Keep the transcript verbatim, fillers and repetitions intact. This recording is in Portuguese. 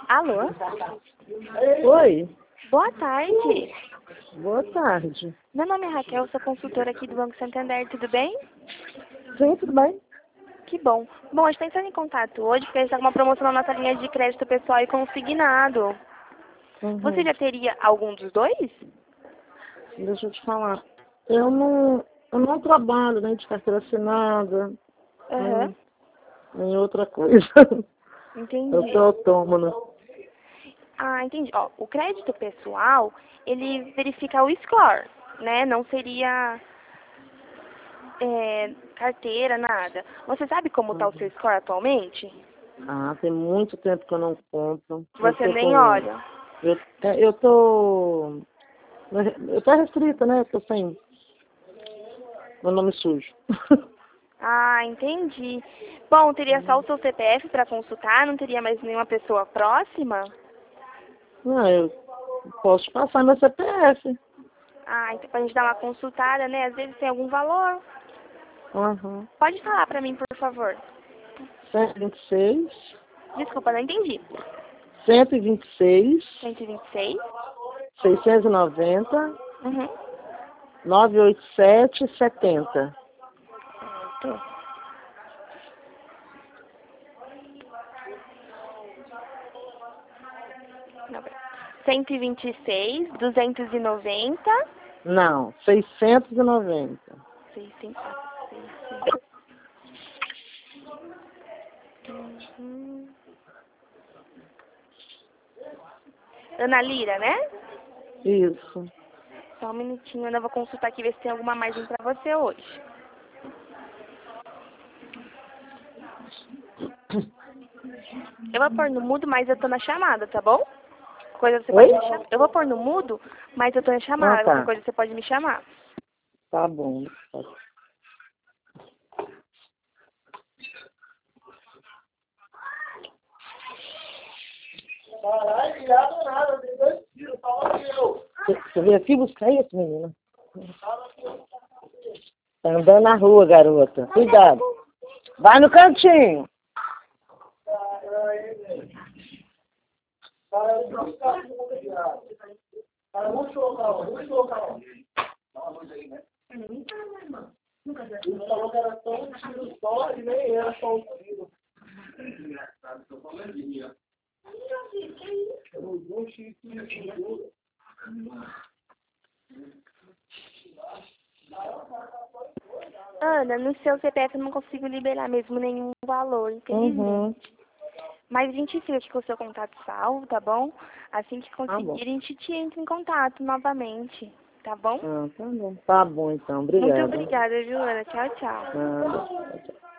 Alô? Oi, Boa tarde. boa tarde. Meu nome é Raquel, sou consultora aqui do Banco Santander, tudo bem? Sim, tudo bem? Que bom. Bom, a gente está entrando em contato hoje porque a gente está com uma promoção na nossa linha de crédito pessoal e consignado. Você Uhum. já teria algum dos dois? Deixa eu te falar. Eu não, eu não trabalho nem de carteira assinada, Aham, nem, nem outra coisa. Eu entendi. sou autônoma. Ah, entendi. Ó, o crédito pessoal, ele verifica o score, né? Não seria é, carteira, nada. Você sabe como está o seu Uhum. score atualmente? Ah, tem muito tempo que eu não compro. Eu Você tô nem com. olha. Eu, é, eu tô. Eu tô restrita, né? Eu tô sem meu nome sujo. Ah, entendi. Bom, teria só o seu C P F para consultar, não teria mais nenhuma pessoa próxima? Não, eu posso te passar meu C P F. Ah, então pra gente dar uma consultada, né? Às vezes tem algum valor. Uhum. Pode falar para mim, por favor. cento e vinte e seis. Desculpa, não entendi. cento e vinte e seis. cento e vinte e seis? seiscentos e noventa, Uhum. novecentos e oitenta e sete, setenta. Certo. Não, pera. cento e vinte e seis, duzentos e noventa, Não, seiscentos e noventa. seiscentos, seiscentos. Uhum. Ana Lira, né? Isso. Só um minutinho, eu ainda vou consultar aqui, ver se tem alguma margem pra você hoje. Eu vou pôr no mudo, mas eu tô na chamada, tá bom? Coisa você Oi? pode me chamar. Eu vou pôr no mudo, mas eu tô na Ah, chamada. Qualquer tá. coisa você pode me chamar. Tá bom. Caralho, viado nada, tem dois tiros, fala eu. Você veio aqui buscar isso, menina? Tá andando na rua, garota. Cuidado. Vai no cantinho. Para um local, um local. Dá uma luz aí, né? Ele falou que era só um tiro só e nem era só um tiro. Engraçado, tô falando de mim, ó. Eu vou te tiro. Ana, no seu C P F eu não consigo liberar mesmo nenhum valor, Uhum. infelizmente. Mas a gente fica aqui com o seu contato salvo, tá bom? Assim que Tá bom. conseguir, a gente te entra em contato novamente, tá bom? Ah, tá bom. Tá bom, então. Muito Obrigada. obrigada, viu, Ana? Tchau, tchau. Ah, tchau, tchau.